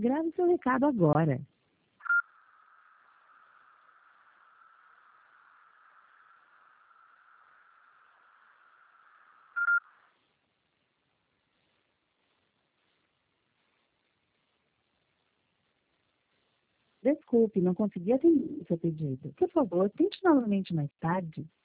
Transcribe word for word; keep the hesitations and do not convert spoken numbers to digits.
Grave seu recado agora. Desculpe, não consegui atender o seu pedido. Por favor, tente novamente mais tarde.